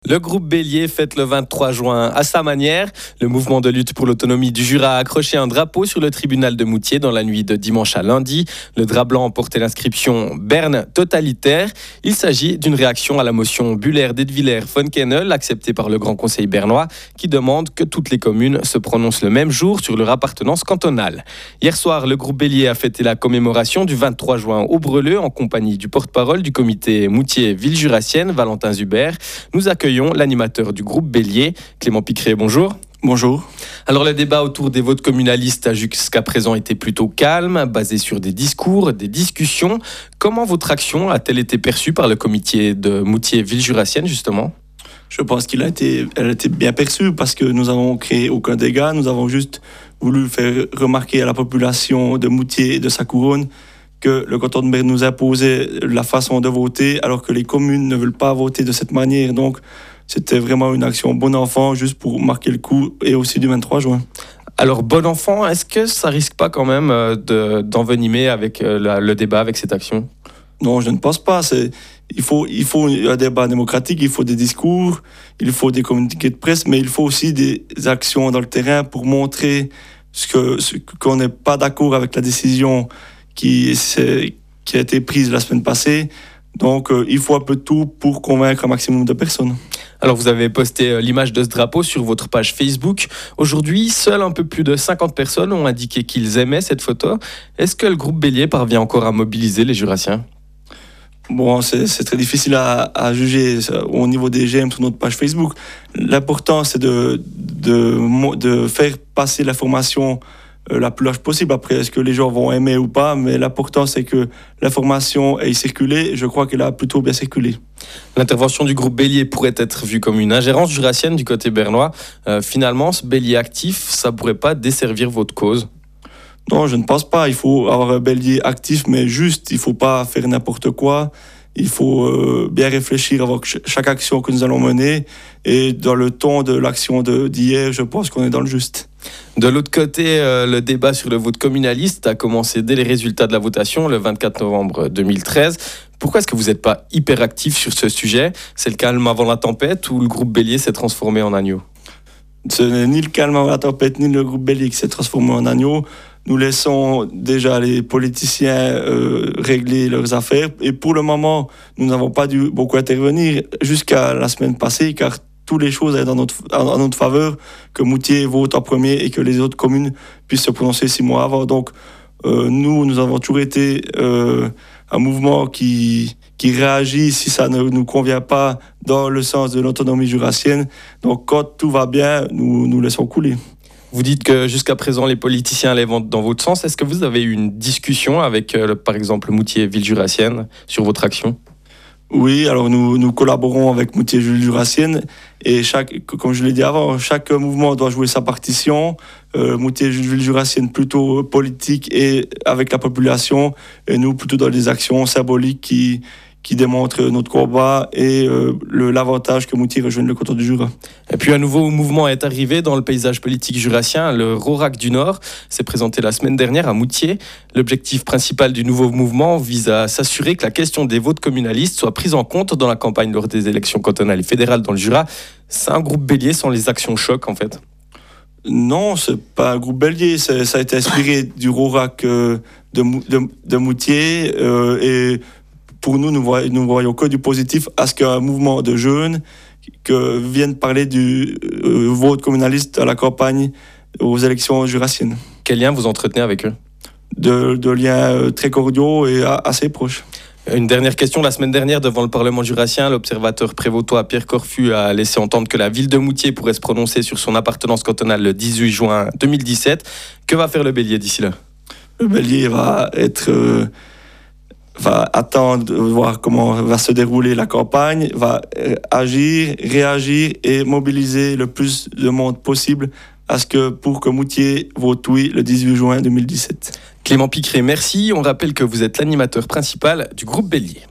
Le groupe Bélier fête le 23 juin à sa manière. Le mouvement de lutte pour l'autonomie du Jura a accroché un drapeau sur le tribunal de Moutier dans la nuit de dimanche à lundi. Le drap blanc portait l'inscription « Berne totalitaire ». Il s'agit d'une réaction à la motion Buller-Detwiller-Von-Kennel acceptée par le Grand Conseil bernois qui demande que toutes les communes se prononcent le même jour sur leur appartenance cantonale. Hier soir, le groupe Bélier a fêté la commémoration du 23 juin au Breleux en compagnie du porte-parole du comité Moutier-Ville Jurassienne, Valentin Zuber. Nous accueillons l'animateur du groupe Bélier, Clément Picret, bonjour. Bonjour. Alors le débat autour des votes communalistes a jusqu'à présent été plutôt calme, basé sur des discours, des discussions. Comment votre action a-t-elle été perçue par le comité de Moutier-Ville Jurassienne justement ? Je pense qu'elle a été bien perçue parce que nous n'avons créé aucun dégât. Nous avons juste voulu faire remarquer à la population de Moutier et de sa couronne que le canton de Berne nous imposait la façon de voter alors que les communes ne veulent pas voter de cette manière. Donc c'était vraiment une action bon enfant juste pour marquer le coup et aussi du 23 juin. Alors bon enfant, est-ce que ça risque pas quand même d'envenimer avec le débat avec cette action ? Non, je ne pense pas. Il faut un débat démocratique, il faut des discours, il faut des communiqués de presse, mais il faut aussi des actions dans le terrain pour montrer qu'on n'est pas d'accord avec la décision qui a été prise la semaine passée. Donc, il faut un peu de tout pour convaincre un maximum de personnes. Alors, vous avez posté l'image de ce drapeau sur votre page Facebook. Aujourd'hui, seuls un peu plus de 50 personnes ont indiqué qu'ils aimaient cette photo. Est-ce que le groupe Bélier parvient encore à mobiliser les Jurassiens ? Bon, c'est très difficile à juger au niveau des j'aime sur notre page Facebook. L'important, c'est de faire passer l'information la plus large possible. Après, est-ce que les gens vont aimer ou pas ? Mais l'important, c'est que l'information ait circulé. Je crois qu'elle a plutôt bien circulé. L'intervention du groupe Bélier pourrait être vue comme une ingérence jurassienne du côté bernois. Finalement, ce Bélier actif, ça pourrait pas desservir votre cause ? Non, je ne pense pas. Il faut avoir un Bélier actif, mais juste. Il ne faut pas faire n'importe quoi. Il faut bien réfléchir avant chaque action que nous allons mener. Et dans le ton de l'action d'hier, je pense qu'on est dans le juste. De l'autre côté, le débat sur le vote communaliste a commencé dès les résultats de la votation, le 24 novembre 2013. Pourquoi est-ce que vous n'êtes pas hyper actif sur ce sujet ? C'est le calme avant la tempête ou le groupe Bélier s'est transformé en agneau ? Ce n'est ni le calme avant la tempête, ni le groupe Bélier qui s'est transformé en agneau. Nous laissons déjà les politiciens régler leurs affaires. Et pour le moment, nous n'avons pas dû beaucoup intervenir jusqu'à la semaine passée, car toutes les choses sont en notre faveur, que Moutier vote en premier et que les autres communes puissent se prononcer 6 mois avant. Donc, nous avons toujours été un mouvement qui réagit si ça ne nous convient pas dans le sens de l'autonomie jurassienne. Donc, quand tout va bien, nous laissons couler. Vous dites que jusqu'à présent, les politiciens allaient dans votre sens. Est-ce que vous avez eu une discussion avec, par exemple, Moutier-Ville Jurassienne sur votre action ? Oui, alors nous collaborons avec Moutier-Ville Jurassienne et comme je l'ai dit avant, chaque mouvement doit jouer sa partition. Moutier-Ville Jurassienne plutôt politique et avec la population, et nous plutôt dans des actions symboliques qui démontrent notre combat et l'avantage que Moutier rejoigne le canton du Jura. Et puis un nouveau mouvement est arrivé dans le paysage politique jurassien, le RORAC du Nord s'est présenté la semaine dernière à Moutier. L'objectif principal du nouveau mouvement vise à s'assurer que la question des votes communalistes soit prise en compte dans la campagne lors des élections cantonales et fédérales dans le Jura. C'est un groupe Bélier sans les actions choc en fait. Non, c'est pas un groupe Bélier, ça a été inspiré du RORAC de Moutier et pour nous voyons que du positif à ce qu'un mouvement de jeunes viennent parler du vote communaliste à la campagne aux élections jurassiennes. Quel lien vous entretenez avec eux ? De liens très cordiaux et assez proches. Une dernière question. La semaine dernière, devant le Parlement jurassien, l'observateur prévôtois Pierre Corfu a laissé entendre que la ville de Moutier pourrait se prononcer sur son appartenance cantonale le 18 juin 2017. Que va faire le Bélier d'ici là ? Le Bélier va attendre de voir comment va se dérouler la campagne, va agir, réagir et mobiliser le plus de monde possible pour que Moutier vote oui le 18 juin 2017. Clément Picret, merci. On rappelle que vous êtes l'animateur principal du groupe Bélier.